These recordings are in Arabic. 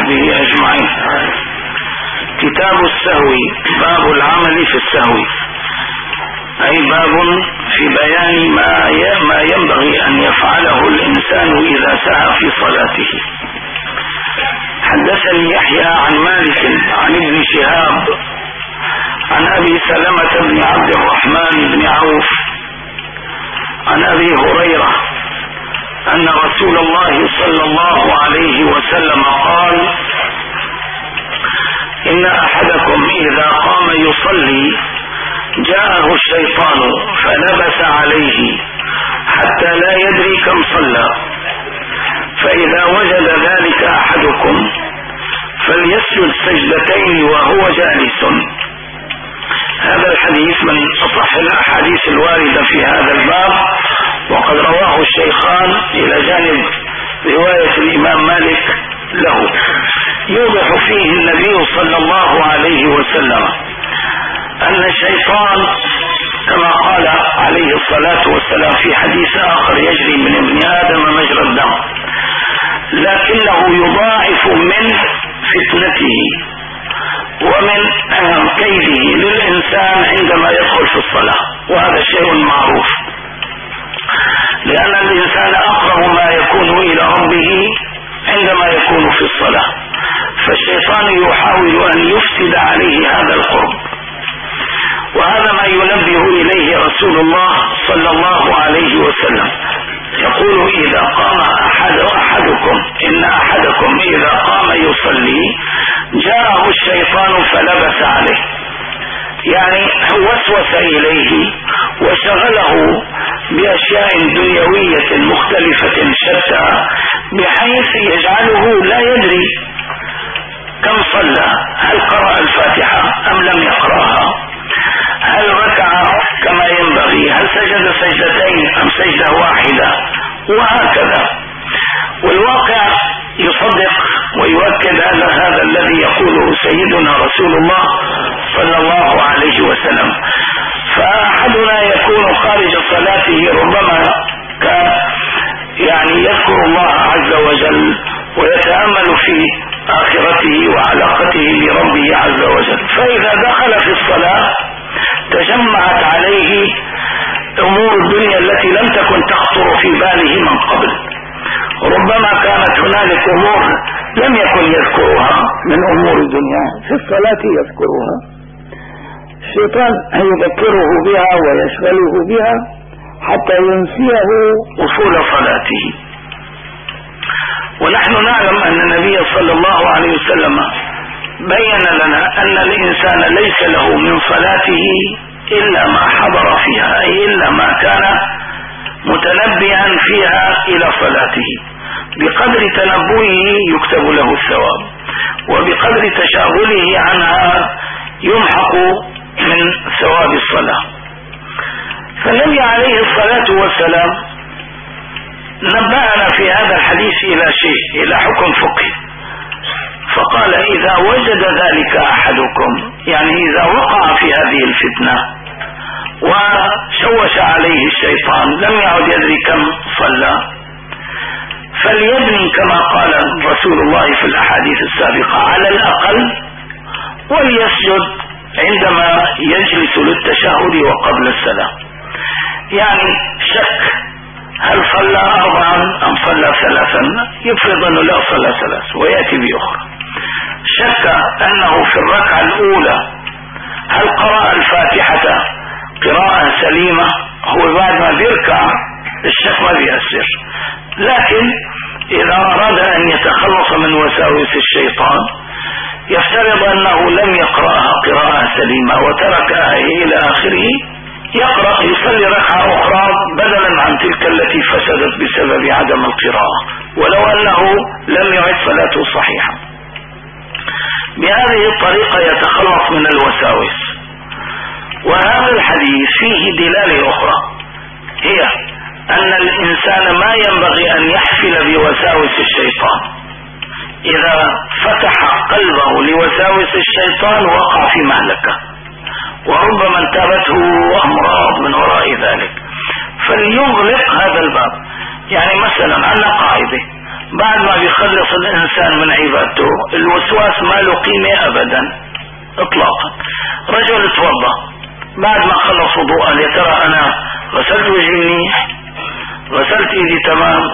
وصحبه أجمعين. كتاب السهو، باب العمل في السهو، أي باب في بيان ما ينبغي أن يفعله الإنسان إذا سهى في صلاته. حدثني يحيى عن مالك عن ابن شهاب عن أبي سلمة بن عبد الرحمن بن عوف عن أبي هريرة أن رسول الله صلى الله عليه وسلم قال: إن أحدكم إذا قام يصلي جاءه الشيطان فلبس عليه حتى لا يدري كم صلى، فإذا وجد ذلك أحدكم فليسجد سجدتين وهو جالس. هذا الحديث من أصح الأحاديث الواردة في هذا الباب، وقد رواه الشيخان إلى جانب رواية الإمام مالك له. يوضح فيه النبي صلى الله عليه وسلم أن الشيطان كما قال عليه الصلاة والسلام في حديث آخر: يجري من ابن آدم مجرى الدم، لكنه يضاعف من فتنته ومن كيده للإنسان عندما يدخل في الصلاة، وهذا شيء معروف، لأن الإنسان أقرب ما يكون إلى ربه عندما يكون في الصلاة، فالشيطان يحاول أن يفسد عليه هذا القرب. وهذا ما ينبه إليه رسول الله صلى الله عليه وسلم، يقول: إذا قام أحدكم إن أحدكم إذا قام يصلي جاءه الشيطان فلبس عليه، يعني وسوس إليه وشغله بأشياء دنيوية مختلفة شتى، بحيث يجعله لا يدري كم صلى، هل قرأ الفاتحة أم لم يقرأها، هل ركع كما ينبغي، هل سجد سجدتين أم سجدة واحدة، وهكذا. والواقع يصدق ويؤكد على هذا الذي يقوله سيدنا رسول الله صلى الله عليه وسلم. فأحدنا يكون خارج صلاته ربما كان يذكر الله عز وجل ويتأمل في آخرته وعلاقته بربه عز وجل، فإذا دخل في الصلاة تجمعت عليه أمور الدنيا التي لم تكن تخطر في باله من قبل. ربما كانت هنالك أمور لم يكن يذكرها من أمور الدنيا، في الصلاة يذكرها، الشيطان يذكره بها ويشغله بها حتى ينسيه أصول صلاته. ونحن نعلم أن النبي صلى الله عليه وسلم بين لنا أن الإنسان ليس له من صلاته إلا ما حضر فيها، أي إلا ما كان متنبئا فيها إلى صلاته، بقدر تنبؤه يكتب له الثواب، وبقدر تشاغله عنها يمحق من ثواب الصلاة. فالنبي عليه الصلاة والسلام نبهنا في هذا الحديث إلى شيء، إلى حكم فقهي، فقال: إذا وجد ذلك أحدكم، يعني إذا وقع في هذه الفتنة وشوش عليه الشيطان لم يعد يدري كم صلى، فليبني كما قال رسول الله في الأحاديث السابقة على الأقل، وليسجد عندما يجلس للتشهد وقبل السلام. يعني شك هل صلى 4 أم صلى 3، يفرض أنه لا صلى 3 ويأتي بأخرى. شك أنه في الركعة الأولى هل قرأ الفاتحة قراءة سليمة، هو بعد ما بيركع الشك ما بيأثر، لكن إذا أراد أن يتخلص من وساوس الشيطان يفترض أنه لم يقرأها قراءة سليمة وترك آية إلى آخره، يقرأ يصلي ركعة أخرى بدلا عن تلك التي فسدت بسبب عدم القراءة، ولو أنه لم يعد صلاته صحيحة. بهذه الطريقة يتخلص من الوساوس. وهذا الحديث فيه دلالة أخرى، هي أن الإنسان ما ينبغي أن يحفل بوساوس الشيطان. إذا فتح قلبه لوساوس الشيطان وقع في مهلكة، وربما انتابته أمراض من وراء ذلك، فليغلق هذا الباب. يعني مثلا عندنا قاعدة: بعد ما بيخلص الإنسان من عبادته الوسواس ما له قيمة أبدا إطلاقا. رجل اتوضأ بعد ما خلص وضوء قال يا ترى أنا غسلت وجهي منيح، غسلت إيدي تمام،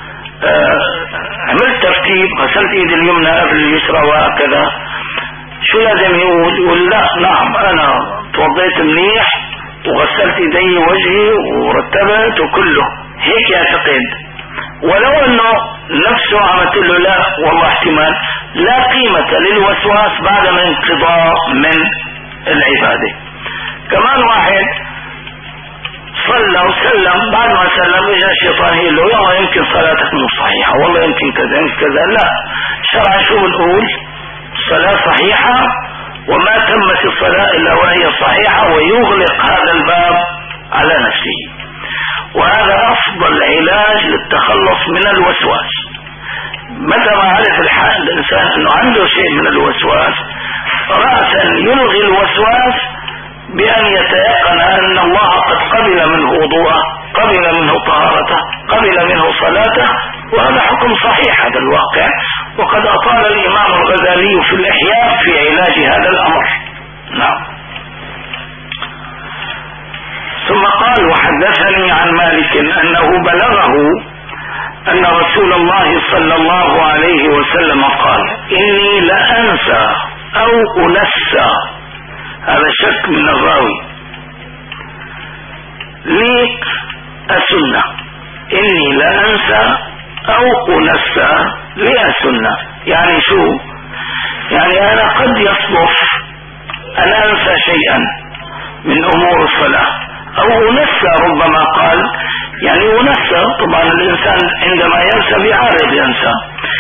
عملت ترتيب، غسلت إيدي اليمنى قبل اليسرى وهكذا، شو لازم يقول لا نعم أنا توضيت منيح وغسلت إيدي وجهي ورتبت وكله، هيك يعتقد. ولو أنه نفسه عملت له لا والله احتمال لا قيمة للوسواس بعد ما انقضاء من العبادة. كمان واحد صلى وسلم، بعد ما سلم اجى الشيطان يقول له والله يمكن صلاتك مو صحيحة، والله يمكن كذا يمكن كذا. لا، شرعا شو بنقول؟ الصلاة صحيحة وما تمت الصلاة إلا وهي صحيحة، ويغلق هذا الباب على نفسه. وهذا أفضل علاج للتخلص من الوسواس. متى ما عرف الإنسان أنه عنده شيء من الوسواس رأسا يلغي الوسواس بأن يتيقن أن الله قد قبل منه وضوءه، قبل منه طهارته، قبل منه صلاته، وهذا حكم صحيح هذا الواقع. وقد أطال الإمام الغزالي في الإحياء في علاج هذا الأمر. نعم. ثم قال وحدثني عن مالك أنه بلغه أن رسول الله صلى الله عليه وسلم قال إني لأنسى أو أنسى، هذا شك من الراوي، لي السنة، إني لأنسى أو أنسى لي السنة. يعني شو؟ يعني أنا قد يصدف أن أنسى شيئا من أمور الصلاة أو أنسى، ربما قال يعني أنسى، طبعا الإنسان عندما ينسى بيعارض ينسى،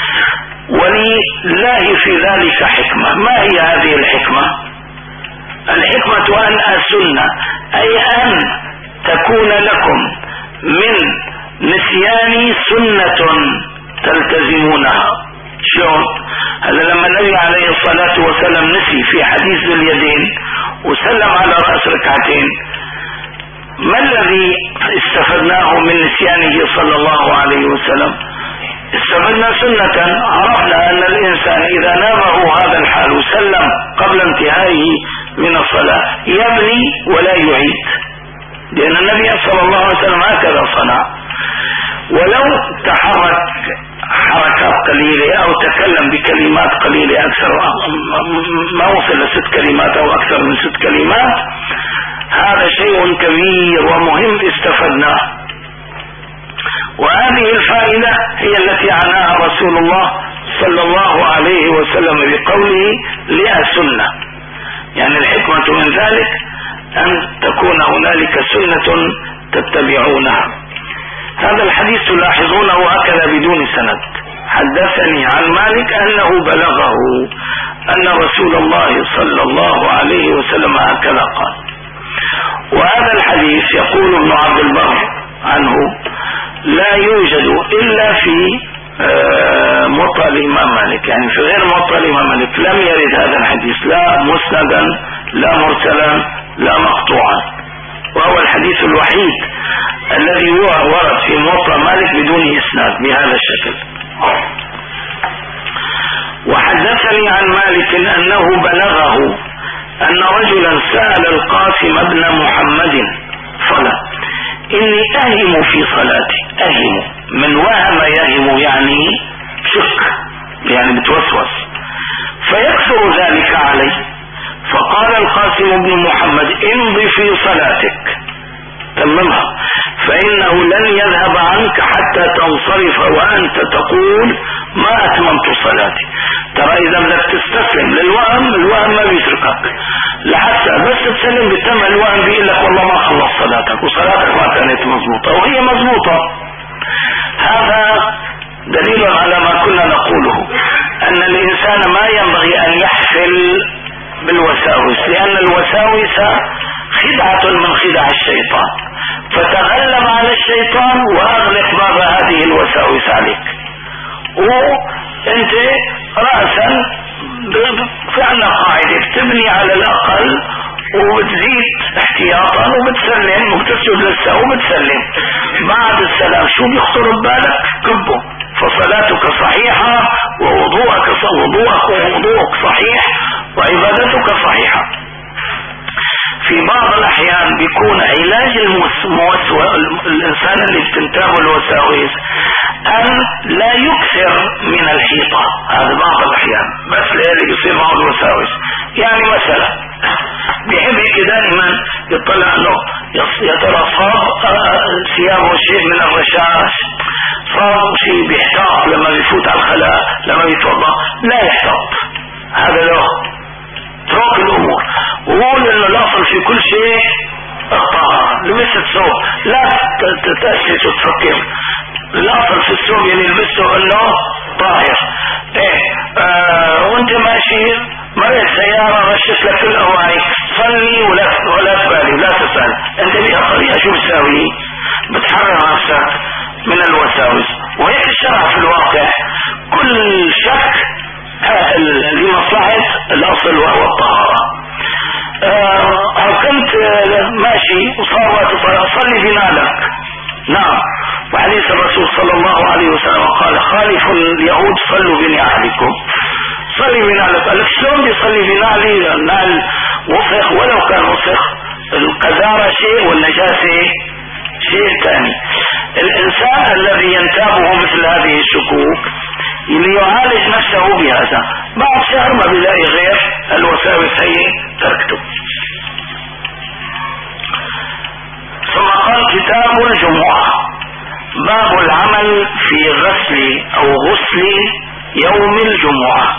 ولله في ذلك حكمة. ما هي هذه الحكمة؟ الحكمة أن السنة أي أن تكون لكم من نسيان سنة تلتزمونها. شلون؟ هذا لما النبي عليه الصلاة والسلام نسي في حديث ذي اليدين وسلم على رأس ركعتين، ما الذي استفدناه من نسيانه صلى الله عليه وسلم؟ استفدنا سنة، عرفنا أن الإنسان إذا نامه هذا الحال وسلم قبل انتهائه من الصلاة يبني ولا يعيد، لأن النبي صلى الله عليه وسلم هكذا صنع. ولو تحرك حركات قليلة أو تكلم بكلمات قليلة أكثر، ما وصل ل6 كلمات أو أكثر من 6 كلمات، هذا شيء كبير ومهم استفدناه. وهذه الفائدة هي التي عناها رسول الله صلى الله عليه وسلم بقوله لأسنة، يعني الحكمة من ذلك أن تكون هنالك سنة تتبعونها. هذا الحديث تلاحظونه هكذا بدون سند. حدثني عن مالك أنه بلغه أن رسول الله صلى الله عليه وسلم هكذا قال. وهذا الحديث يقول ابن عبد البر عنه لا يوجد إلا في موطأ الإمام مالك، يعني في غير موطأ الإمام مالك لم يرد هذا الحديث لا مسندا لا مرسلا لا مقطوعا، وهو الحديث الوحيد الذي ورد في موطأ مالك بدون إسناد بهذا الشكل. وحدثني عن مالك أنه بلغه أن رجلا سأل القاسم بن محمد صلى إني أهم في صلاتي، أهم من وهم يهم يعني شك، يعني بتوسوس، فيكثر ذلك علي. فقال القاسم بن محمد امضي في صلاتك تممها، فإنه لن يذهب عنك حتى تنصرف وأنت تقول ما أتممت صلاتي. ترى إذا بدك تستسلم للوهم، الوهم ما بيتركك لحتى بس تسلم بتم الوهم بيقول لك والله ما خلص صلاتك وصلاتك ما كانت مضبوطة، وهي مضبوطة. هذا دليل على ما كنا نقوله، أن الإنسان ما ينبغي أن يحفل بالوساوس، لأن الوساوس خدعة من خدع الشيطان، فتغلب على الشيطان وأغلق باب هذه الوساوس عليك. وانت رأسا فعلا قاعدة بتبني على الأقل وبتزيد احتياطا وبتسلم وبتسجد للسهو وبتسلم. بعد السلام شو بيخطر ببالك؟ كبه، فصلاتك صحيحة ووضوءك صحيح وعبادتك صحيحة. في بعض الأحيان بيكون علاج الإنسان اللي بتنتابه الوساوس أن لا يكثر من الحيطة. هذا بعض الأحيان بس اللي بيصير معه الوساوس. يعني مثلا بيحب دائما يطلع له يترصد ثيابه شيء من الرشاش، صار شيء بيحتاط لما بيفوت على الخلاء، لما بيتوضا لا يحتاط. هذا له اترك الامور وقول انه الاصل في كل شيء الطهارة. لبست ثوب لا تأسس وتفكر، الاصل في الثوب اللي يلبسه انه طاهر. وانت ماشي مريت سيارة رشت لك الاواعي، صلي ولا تبالي ولا تسأل انت ليها طريقة شو بتساوي، بتحرر نفسك من الوساوس. وهيك الشرع في الواقع كل شك لمصلحة الاصل وهو الطهارة. او كنت ماشي وصار وقت صلي بنالك. نعم، وحديث الرسول صلى الله عليه وسلم قال خالفوا اليهود صلوا بنعالكم. صلي بنالك. قال شلون بيصلي بنالي؟ نال وسخ ولو كان وسخ، القذارة شيء والنجاسة شيء ثاني. الانسان الذي ينتابه مثل هذه الشكوك ليعالج نفسه بهذا، بعد شهر ما بيلاقي غير الوساوس هي تركته. ثم قال كتاب الجمعة باب العمل في غسل او غسل يوم الجمعة.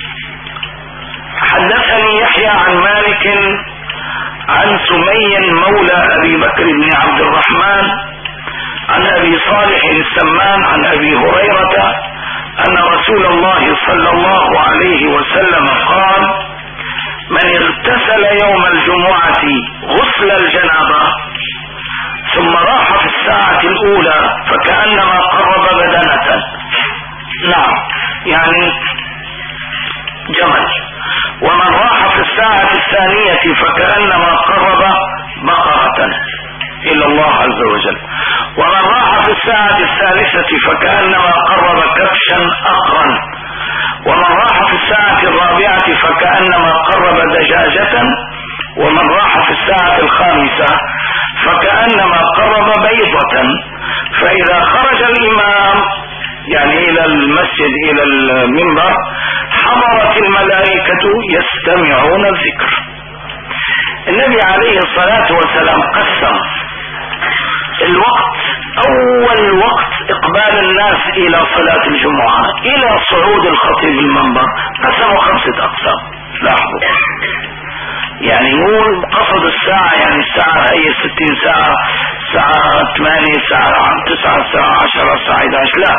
حدثني يحيى عن مالك عن سمي مولى ابي بكر بن عبد الرحمن عن ابي صالح السمان عن ابي هريرة ان رسول الله صلى الله عليه وسلم قال من اغتسل يوم الجمعة غسل الجنابة ثم راح في الساعة الاولى فكأنما قرب بدنة. نعم، يعني جمل. ومن راح في الساعة الثانية فكأنما قرب بقرة الى الله عز وجل. ومن راح في الساعة الثالثة فكأنما قرب كبشا اقرا. ومن راح في الساعة الرابعة فكأنما قرب دجاجة. ومن راح في الساعة الخامسة فكأنما قرب بيضة. فإذا خرج الإمام يعني إلى المسجد إلى المنبر حضرت الملائكة يستمعون الذكر. النبي عليه الصلاة والسلام قسم الوقت، أول وقت إقبال الناس إلى صلاة الجمعة إلى صعود الخطيب المنبر قسموا 5 أقسام. لاحظوا، يعني مو قصد الساعة، يعني الساعة هي 60 ساعة، ساعة 8 ساعة 9 ساعة 10 ساعة 11، لا.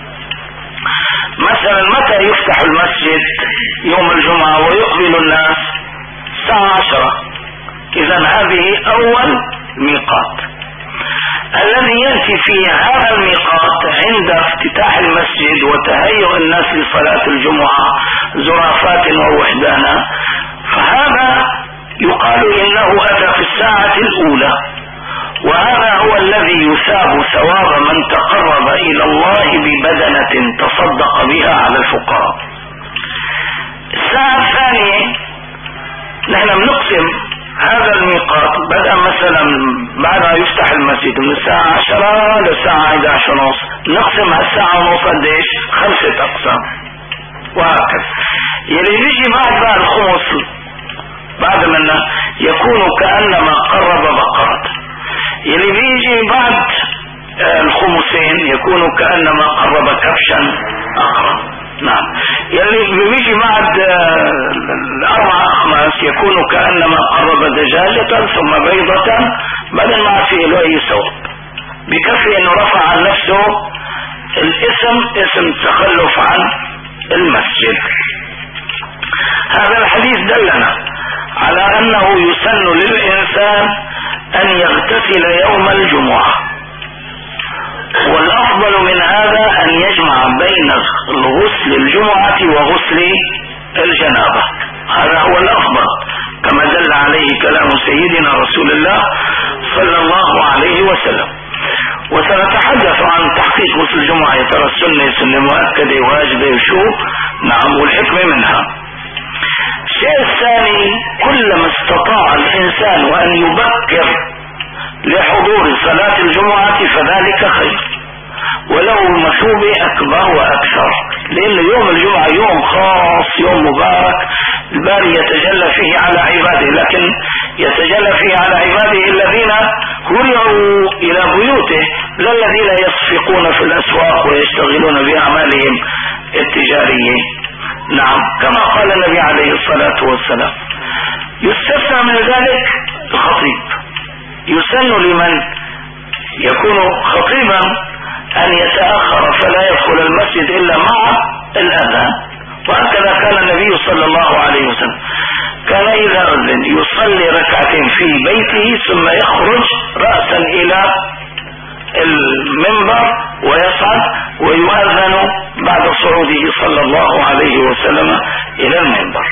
مثلا متى يفتح المسجد يوم الجمعة ويقبل الناس؟ الساعة 10. إذا هذه أول ميقات. الذي يأتي في هذا الميقات عند افتتاح المسجد وتهيئ الناس لصلاة الجمعة زرافات ووحدانا، فهذا يقال إنه أتى في الساعة الأولى، وهذا هو الذي يثاب ثواب من تقرب إلى الله ببدنة تصدق بها على الفقراء. الساعة الثانية نحن بنقسم هذا الميقات بدأ مثلا بعد ما يفتح المسجد من الساعة 10 للساعة 11:30، نقسم هالساعة ونص قديش؟ 5 أقسام، وهكذا. يلي بيجي بعد بقى الخمس بعد منا يكون كأنما قرب بقرة. يلي بيجي بعد الخمسين يكون كأنما قرب كبشا أقرا. نعم، يلي بيجي بعد 4 أخماس يكون كأنما قرب دجاجة ثم بيضة، بدل ما فيه له أي ثواب. بكفي انه رفع عن نفسه اسم التخلف عن المسجد. هذا الحديث دلنا على انه يسن للانسان ان يغتسل يوم الجمعة، والافضل من هذا ان يجمع بين الغسل الجمعة وغسل الجنابة. هذا هو الافضل كما دل عليه كلام سيدنا رسول الله صلى الله عليه وسلم. وسنتحدث عن تحقيق غسل الجمعة، يا ترى السنة سنة مؤكدة واجبة وشو؟ نعم، والحكمة منها. الشيء الثاني، كلما استطاع الإنسان أن يبكر لحضور صلاة الجمعة فذلك خير، ولو مثوبة أكبر وأكثر، لأن يوم الجمعة يوم خاص، يوم مبارك الباري يتجلى فيه على عباده، لكن يتجلى فيه على عباده الذين هرعوا إلى بيوته، لا الذين يصفقون في الأسواق ويشتغلون بأعمالهم التجارية. نعم، كما قال النبي عليه الصلاة والسلام. يستثنى من ذلك الخطيب، يسن لمن يكون خطيبا أن يتأخر فلا يدخل المسجد إلا مع الأذان، وهكذا كان النبي صلى الله عليه وسلم، كان إذا أذن يصلي ركعتين في بيته ثم يخرج رأسا إلى المنبر ويصعد ويؤذن بعد صعوده صلى الله عليه وسلم إلى المنبر.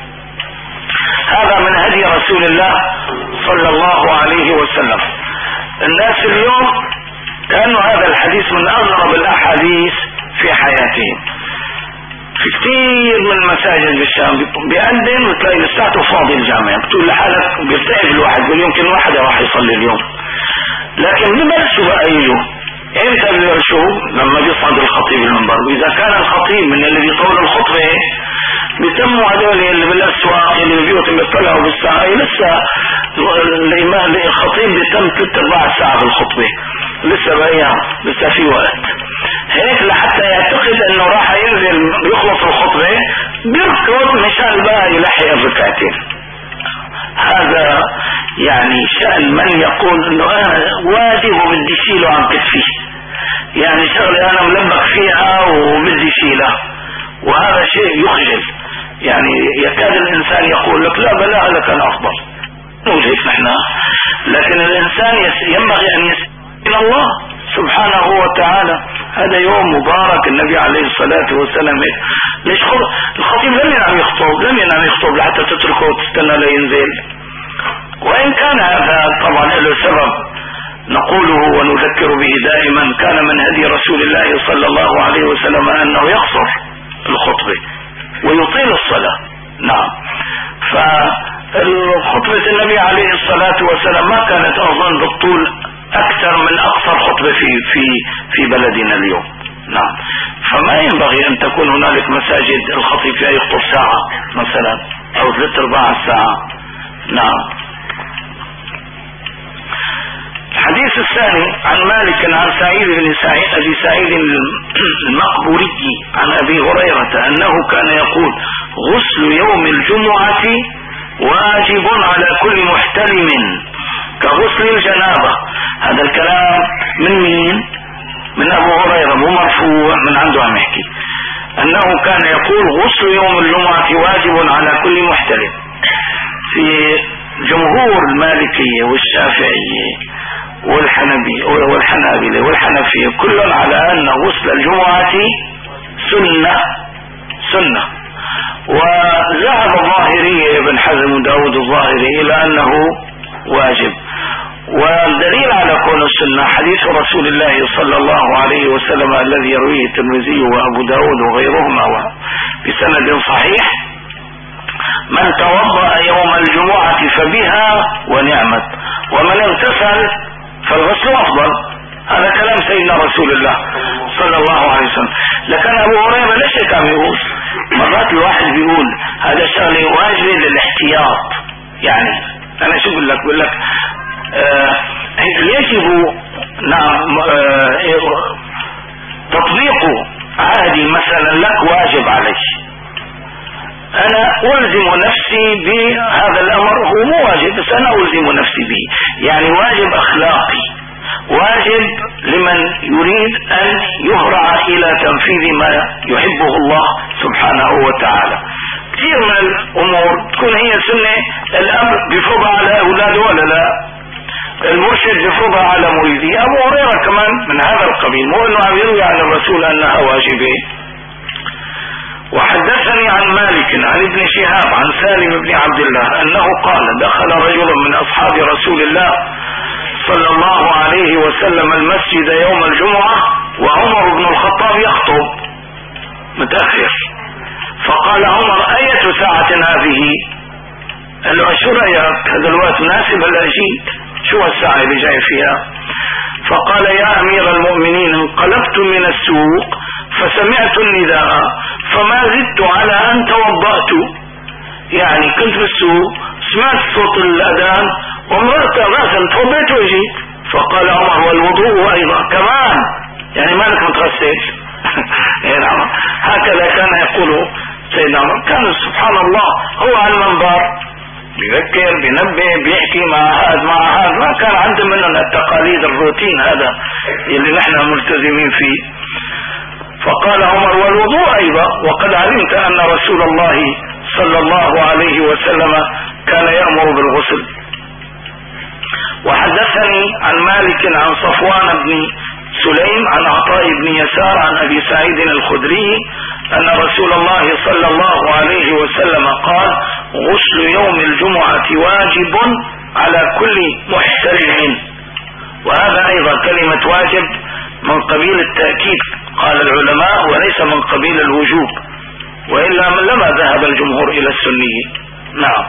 هذا من هدي رسول الله صلى الله عليه وسلم. الناس اليوم كأنه هذا الحديث من أغرب الأحاديث في حياتهم. في كثير من المساجد بالشام بيأذن وتلاقي لساته فاضي الجامع، بتقول لحالك بيرتعب الواحد، بيقول يمكن واحد راح يصلي اليوم. لكن ببلشوا بقى يجوا امتى ببلشوا؟ لما بيصعد الخطيب المنبر. واذا كان الخطيب من اللي بيطول الخطبه بيتموا هذول اللي بالاسواق اللي بيوتهم بيطلعوا بالساعه، لسه الامام الخطيب بيتم 3/4 ساعه بالخطبه، لسه بقى لسه في وقت. هيك لحتى يعتقد انه راح ينزل يخلص الخطبه بيركض مشان بقى يلحق الركعتين. هذا يعني شأن من يقول انه انا واجب وبدي شيله عن كتفي، يعني شغله انا ملبك فيها وبدي شيلها، وهذا شيء يخجل. يعني يكاد الانسان يقول لك لا بلا هذا كان افضل، نقول هيك نحن، لكن الانسان ينبغي ان يسأل الى الله سبحانه وتعالى. هذا يوم مبارك، النبي عليه الصلاة والسلام ليش الخطيب لم ينام يخطب لحتى تتركه وتستنى لينزل. وإن كان هذا طبعا له سبب نقوله ونذكر به دائما، كان من هدي رسول الله صلى الله عليه وسلم أنه يقصر الخطبة ويطيل الصلاة. نعم، فالخطبة النبي عليه الصلاة والسلام ما كانت أظن بالطول أكثر من أقصر خطبة في بلدنا اليوم. نعم، فما ينبغي أن تكون هنالك مساجد الخطيب فيها يخطب ساعة مثلا أو 3/4 ساعة. نعم. الحديث الثاني عن مالك عن سعيد بن أبي سعيد المقبوري عن أبي هريرة أنه كان يقول: غسل يوم الجمعة واجب على كل محتلم كغسل الجنابة. هذا الكلام من مين؟ من أبو هريرة، مو مرفوع، من عنده عم يحكي أنه كان يقول: غسل يوم الجمعة واجب على كل محتلم. في جمهور المالكية والشافعية والحنابلة والحنفية كل على أن غسل الجمعة سنة. وذهب الظاهرية ابن حزم وداود الظاهري إلى أنه واجب. والدليل على كون السنة حديث رسول الله صلى الله عليه وسلم الذي يرويه الترمذي وأبو داود وغيرهما بسند صحيح: من توضأ يوم الجمعة فبها ونعمت، ومن اغتسل فالغسل أفضل. هذا كلام سيدنا رسول الله صلى الله عليه وسلم. لكن أبو هريرة ليش كان يقول؟ مرات الواحد بيقول هذا شغله واجب للاحتياط. يعني أنا شو بقول لك يجب تطبيق عادي مثلا لك واجب عليك. أنا ألزم نفسي بهذا الأمر، هو مو واجب بس أنا ألزم نفسي به، يعني واجب أخلاقي، واجب لمن يريد أن يهرع إلى تنفيذ ما يحبه الله سبحانه وتعالى. كثير من الأمور تكون هي سنة، الأمر بفرضها على أولاده ولا لا، المرشد بفرضها على مريده. أبو هريرة كمان من هذا القبيل، مو أنه عم يروي عن الرسول أنها واجبة. وحدثني عن مالك عن ابن شهاب عن سالم بن عبد الله أنه قال: دخل رجل من أصحاب رسول الله صلى الله عليه وسلم المسجد يوم الجمعة وعمر بن الخطاب يخطب متأخر، فقال عمر: أية ساعة هذه؟ قال له: شو رأيك هذا الوقت مناسب هلا جيت، شو الساعة اللي جاي فيها؟ فقال: يا أمير المؤمنين، انقلبت من السوق فسمعت النداء فما زدت على أن توضأت، يعني كنت بالسوق سمعت صوت الأذان ومررت رأسا توضيت وجيت. فقال عمر: والوضوء أيضا كمان، يعني مالك متغسل؟ يعني هكذا كان يقول سيدنا عمر. كان سبحان الله هو على المنبر بيذكر بينبه بيحكي مع هذا ما كان عنده مننا التقاليد الروتين هذا اللي نحن ملتزمين فيه. فقال عمر: والوضوء أيضا، وقد علمت أن رسول الله صلى الله عليه وسلم كان يأمر بالغسل. وحدثني عن مالك عن صفوان بن سليم عن عطاء بن يسار عن أبي سعيد الخدري أن رسول الله صلى الله عليه وسلم قال: غسل يوم الجمعة واجب على كل محتلم. وهذا أيضا كلمة واجب من قبيل التأكيد قال العلماء، وليس من قبيل الوجوب، وإلا لما ذهب الجمهور إلى السنية. نعم.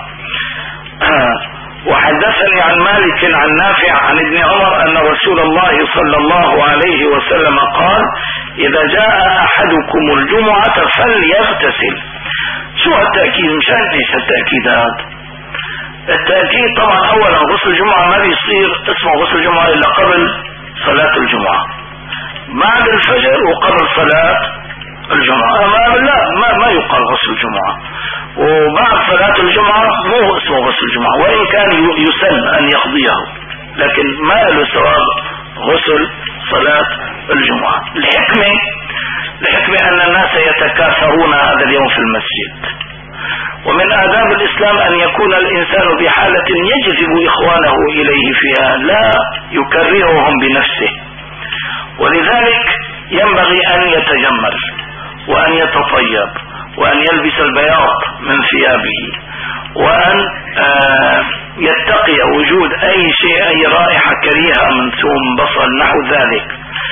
وحدثني عن مالك عن نافع عن ابن عمر أن رسول الله صلى الله عليه وسلم قال: إذا جاء أحدكم الجمعة فليغتسل. شو التأكيد؟ مشان ايش التأكيد هذا؟ التأكيد طبعا أولا غسل الجمعة ما بيصير اسمه غسل الجمعة إلا قبل صلاة الجمعة، بعد الفجر وقبل صلاة الجمعة ما يقال غسل الجمعة، وبعد صلاة الجمعة مو اسمه غسل الجمعة، وإن كان يسن أن يقضيه لكن ما له ثواب غسل صلاة الجمعة. الحكمة أن الناس يتكاثرون هذا اليوم في المسجد، ومن آداب الإسلام أن يكون الإنسان بحالة يجذب إخوانه إليه فيها، لا يكرههم بنفسه. ولذلك ينبغي أن يتجمل وأن يتطيب وأن يلبس البياض من ثيابه، وأن يتقي وجود أي شيء، أي رائحة كريهة من ثوم بصل نحو ذلك.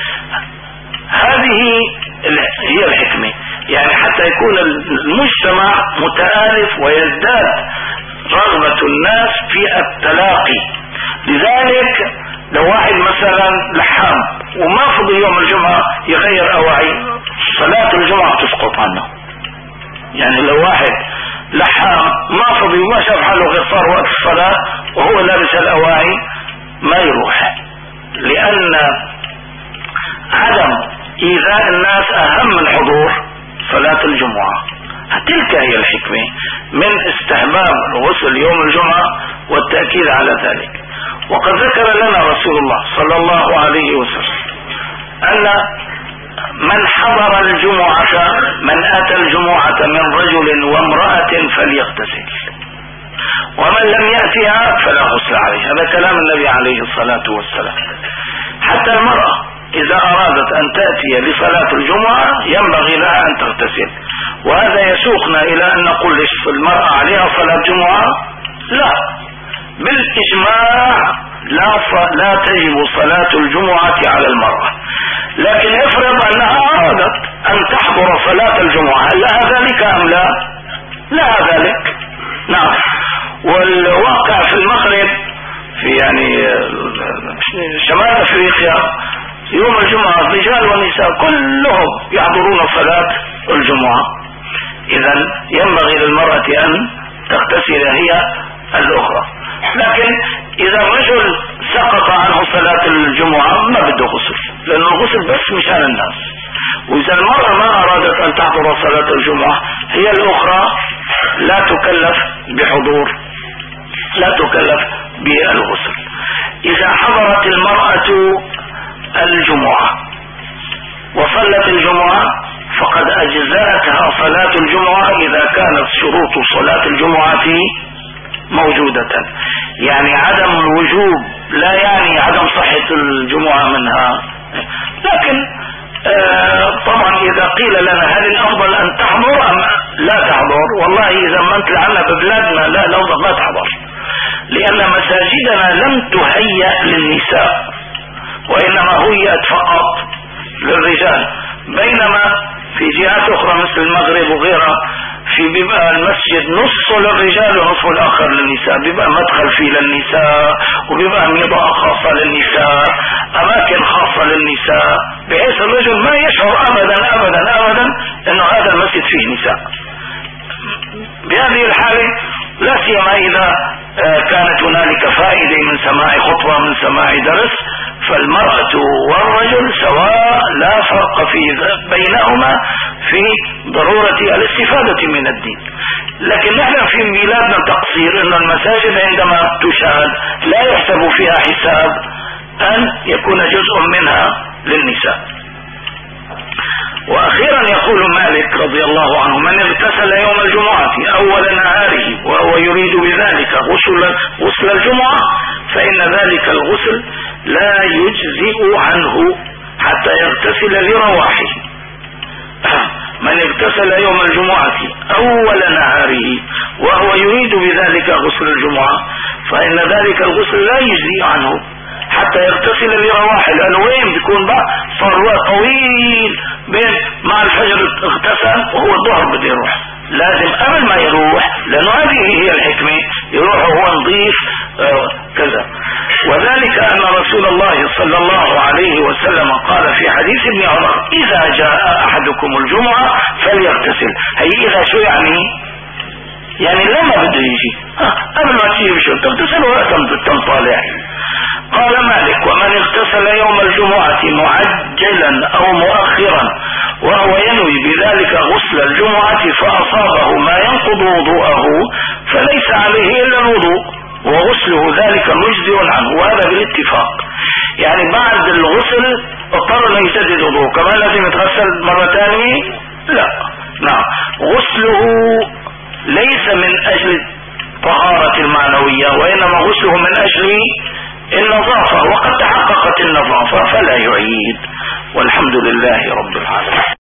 هذه هي الحكمة، يعني حتى يكون المجتمع متآلف ويزداد رغبة الناس في التلاقي. لذلك لو واحد مثلا لحام وما فضي يوم الجمعة يغير أواعي، صلاة الجمعة تسقط عنه. يعني لو واحد لحام ما فضي وما شاف حاله غير صار وقت الصلاة وهو لابس الأواعي ما يروح، لأن عدم إيذاء الناس أهم من حضور صلاة الجمعة. تلك هي الحكمة من استحباب غسل يوم الجمعة والتأكيد على ذلك. وقد ذكر لنا رسول الله صلى الله عليه وسلم أن من حضر الجمعة، من أتى الجمعة من رجل وامرأة فليغتسل، ومن لم يأتها فلا غسل عليه. هذا كلام النبي عليه الصلاة والسلام. حتى المرأة إذا أرادت أن تأتي لصلاة الجمعة ينبغي لها أن تغتسل. وهذا يسوقنا إلى أن نقول المرأة عليها صلاة جمعة؟ لا، بالإجماع لا تجب صلاة الجمعة على المرأة. لكن افرض أنها أرادت أن تحضر صلاة الجمعة، هل لها ذلك أم لا؟ لها ذلك. نعم. والواقع في المغرب، في يعني شمال أفريقيا، يوم الجمعة الرجال والنساء كلهم يحضرون صلاة الجمعة. إذن ينبغي للمرأة أن تغتسل هي الأخرى. لكن إذا الرجل سقط عنه صلاة الجمعة ما بده غسل، لأن الغسل بس مشان الناس. وإذا المرأة ما أرادت أن تحضر صلاة الجمعة هي الأخرى لا تكلف بحضور، لا تكلف بالغسل. إذا حضرت المرأة الجمعة وصلت الجمعة فقد أجزأتها صلاة الجمعة إذا كانت شروط صلاة الجمعة موجودة. يعني عدم الوجوب لا يعني عدم صحة الجمعة منها. لكن طبعا إذا قيل لنا هل الأفضل أن تحضر أم لا تحضر، والله إذا ما انت لعنا ببلادنا لا الأفضل ما تحضر، لأن مساجدنا لم تهيأ للنساء، وإنما هيأت فقط للرجال، بينما في جهات أخرى مثل المغرب وغيرها بيبقى المسجد نصه للرجال ونصفه الآخر للنساء، بيبقى مدخل فيه للنساء، وبيبقى ميضاء خاصة للنساء، أماكن خاصة للنساء، بحيث الرجل ما يشعر أبدا أبدا أبدا أنه هذا المسجد فيه نساء. بهذه الحالة لا سيما إذا كانت هنالك فائدة من سماع خطبة، من سماع درس، فالمرأة والرجل سواء، لا فرق بينهما في ضرورة الاستفادة من الدين. لكن نحن في بلادنا تقصير أن المساجد عندما تشاهد لا يحسب فيها حساب أن يكون جزء منها للنساء. وأخيرا يقول مالك رضي الله عنه: من اغتسل يوم الجمعة أول نهاره وهو يريد بذلك غسل الجمعة فإن ذلك الغسل لا يجزئ عنه حتى يغتسل لرواحه. من اغتسل يوم الجمعة أول نهاره وهو يريد بذلك غسل الجمعة فإن ذلك الغسل لا يجزئ عنه حتى يغتسل لرواحه. لأنه وين بيكون بقى صار وقت طويل بين مع الفجر اغتسل وهو الظهر بده يروح، لازم قبل ما يروح، لأنه هذه هي الحكمة، يروح وهو نظيف كذا. وذلك أن رسول الله صلى الله عليه وسلم قال في حديث ابن عمر: إذا جاء أحدكم الجمعة فليغتسل. هي إذا شو يعني لما بده يجي قبل ما تيجي بشو تغتسل وقت طالع. قال مالك: ومن اغتسل يوم الجمعة معجلا أو مؤخرا وهو ينوي بذلك غسل الجمعة فأصابه ما ينقض وضوءه فليس عليه إلا الوضوء وغسله ذلك مجزئ عنه. وهذا بالاتفاق، يعني بعد الغسل اضطر أن يجدد وضوءه، كمان لازم يتغسل مرة ثانية؟ لا. نعم، غسله ليس من أجل طهارة المعنوية، وإنما غسله من أجل النظافة، وقد تحققت النظافة فلا يعيد. والحمد لله رب العالمين.